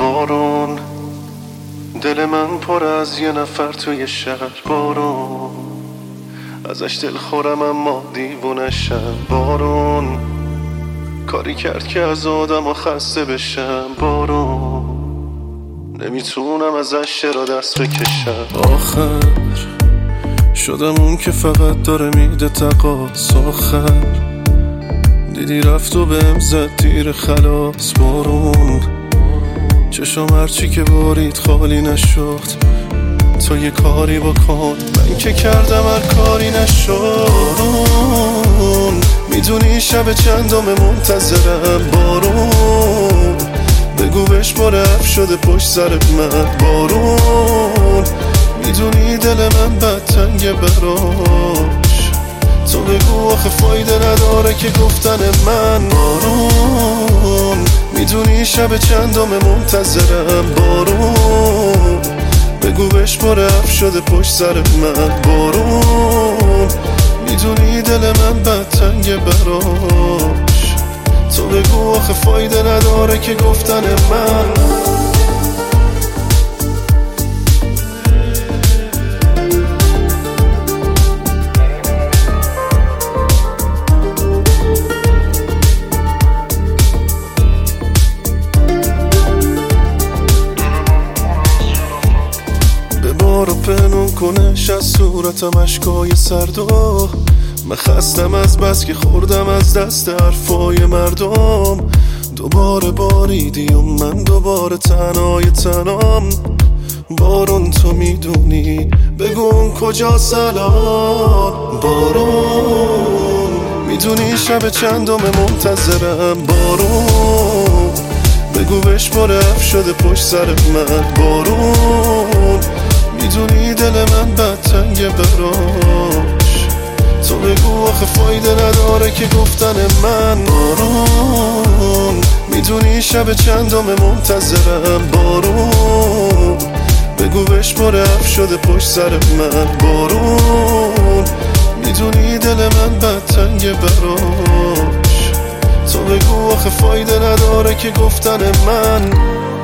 بارون، دل من پر از یه نفر توی شهر. بارون ازش دل خورم اما دیوونشم. بارون کاری کرد که از آدم خسته بشم. بارون نمیتونم ازش چرا دست بکشم. آخر شدم اون که فقط داره میده تقاص. آخر دیدی رفت و بهم زد تیر خلاص. بارون چشم هرچی که بارید خالی نشد. تو یه کاری بکن، من که کردم هر کاری نشد. بارون میدونی شب چندم منتظرم. بارون بگو بهش برف شده پشت سر من. بارون میدونی دل من بد تنگه براش. تو بگو آخه فایده نداره که گفتن من. بارون میدونی شب چندم منتظرم. بارون بگو بهش برف شده پشت سر من. بارون میدونی دل من بد تنگه براش. تو بگو آخه فایده نداره که گفتن من. رو پنون کنش از صورتم اشکای سردو. من خستم از بس که خوردم از دست حرفای مردم. دوباره باریدی و من دوباره تنهای تنام. بارون تو میدونی بگو اون کجا سلام. بارون میدونی شب چندم منتظرم. بارون بگو بهش برف شده پشت سر من. بارون میدونی دل من بد تنگه براش. تو بگو آخه فایده نداره که گفتن من. بارون میدونی شب چندم منتظرم. بارون بگو بهش برف شده پشت سر من. بارون میدونی دل من بد تنگه براش. تو بگو آخه فایده نداره که گفتن من.